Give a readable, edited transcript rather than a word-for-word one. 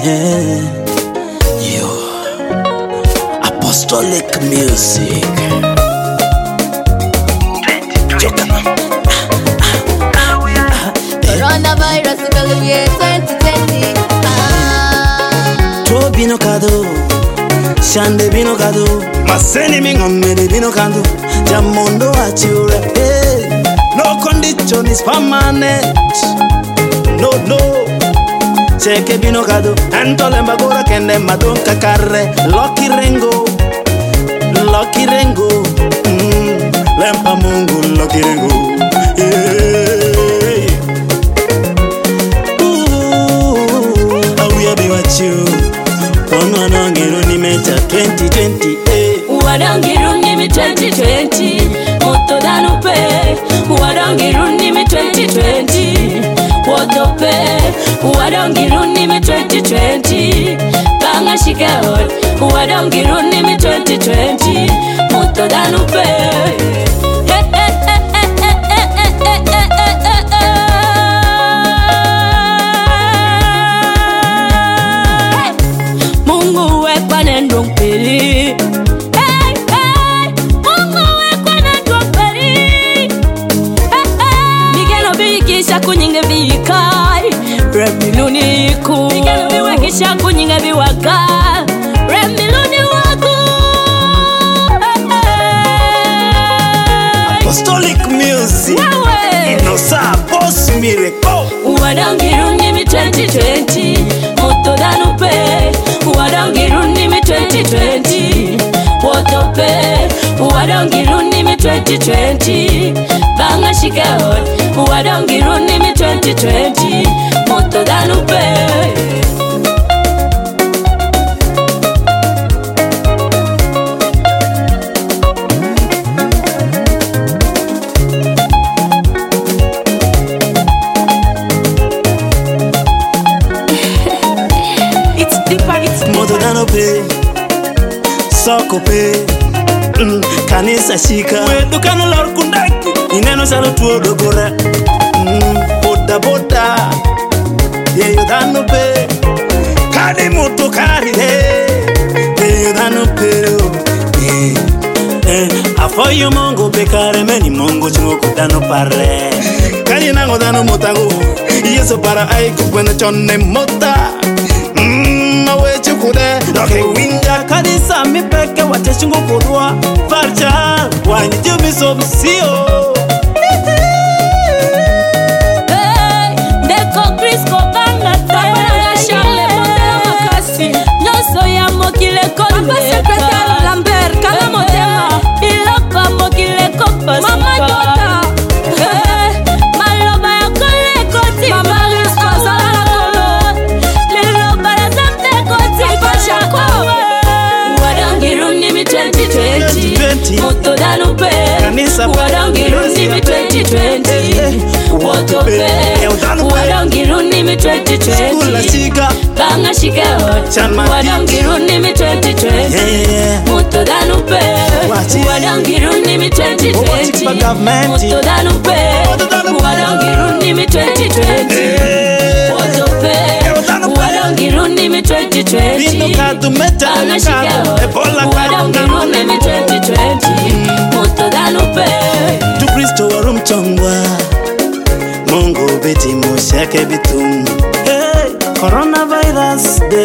Yo, Apostolic Music. Coronavirus Galilee 2020. To bino kado, shande bino kado, maseni mingomede bino kado, jamondo achiura. No condition is permanent. No. Cheke bino kado, antolemba gora kende madon kakare. Lucky Rengo. Lempa Mungu Lucky Rengo. Wadangiruni mecha 2020 Wadangiruni mi 2020 Moto danupe Wadangiruni mi 2020 Wotope Wadangiruni mi 2020 Banga shikahot Wadangiruni mi 2020 Moto danupe kunyinga bikai remiluni ku bigano biwekisha kunyinga biwaka remiluni waku Apostolic Music Inosa Boss Miracle Wadangiruni mi 2020 Moto danupe Wadangiruni mi 2020 Wotope Wadangiruni mi 2020 Banga shikahot Wadangiruni mi 2020 Moto danupe It's deeper, it's Moto danupe Sokope Kanisa shika Wedukano lor kundaki Ineno salo tuo dogora Boda Yeyo danupe Kadi mutu kari Yeyo danupe Afoyo mongo bekare meni mongo chungo dano pare Kani nango dano motango Yeso para aiku kwena chone mota Mawe chukude Loke winja kadisa mipeke wache chungo kurua Farcha Wanyi jumi sobisio Deko Crisco banga Tabanga Charle Mondela Makasi Nyoso ya mokile konde Secrétaire Lambert Kala Motema Ilapa mokile kopa Mama Tota Maloba ya kole koti Mama Risco Zala Kolo Liloba ya zamte koti Pasha Kowe Wadangiruni mi 2020 Moto danupe Kanisa Wadangiruni mi 2020 Wotope Wadangiruni mi 2020 Banga shikahot Wadangiruni mi 2020 Moto danupe Wadangiruni mi 2020 Moto danupe Wadangiruni mi 2020 Wotope Wadangiruni mi 2020 Banga shikahot Wadangiruni mi 2020 Moto danupe Tu Kristo warumchongwa Mungu beti mushake bitum Coronavirus de